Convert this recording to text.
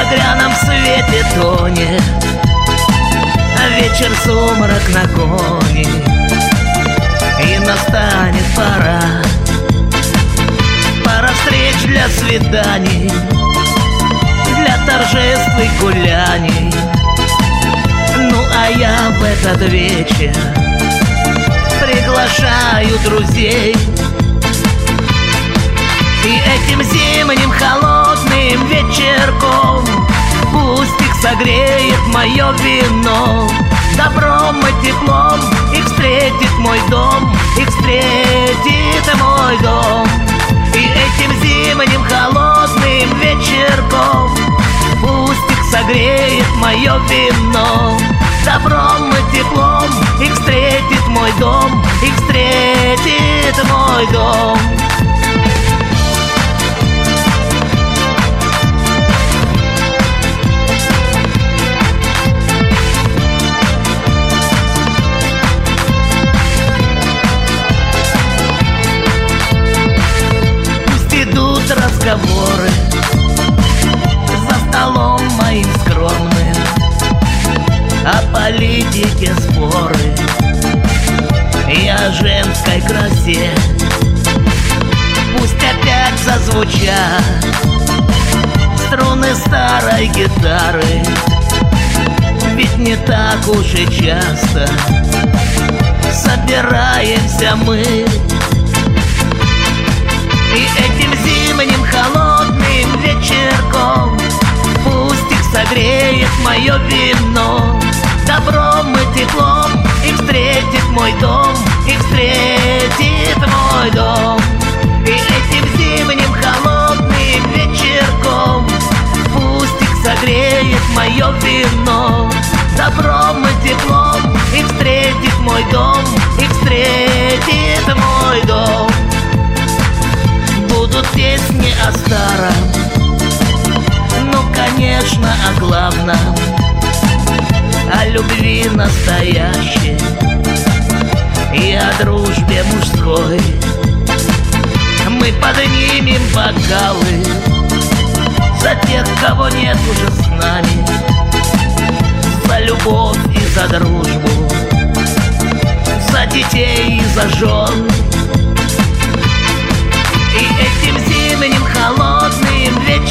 багряном свете тонет, а вечер сумрак нагонит, и настанет пора встреч для свиданий, для торжеств и гуляний. Ну а я в этот вечер приглашаю друзей, и этим зимним холодным вечерком пусть их согреет мое вино. Добром и теплом их встретит мой дом, их встретит мой дом. И этим зимним холодным вечерком пусть их согреет мое вино. Добром и теплом их встретит мой дом, их встретит мой дом. Разговоры за столом моим скромным, о политике споры и о женской красе. Пусть опять зазвучат струны старой гитары, ведь не так уж и часто собираемся мы. И этим зимним холодным вечерком пусть их согреет мое вино. Добром и теплом их встретит мой дом, их встретит мой дом. И этим зимним холодным вечерком пусть их согреет мое вино. Добром и теплом их встретит мой дом, их встретит мой дом. Будут песни о старом, ну, конечно, о главном, о любви настоящей и о дружбе мужской. Мы поднимем бокалы за тех, кого нет уже с нами, за любовь и за дружбу, за детей и за жен. И этим зимним холодным вечером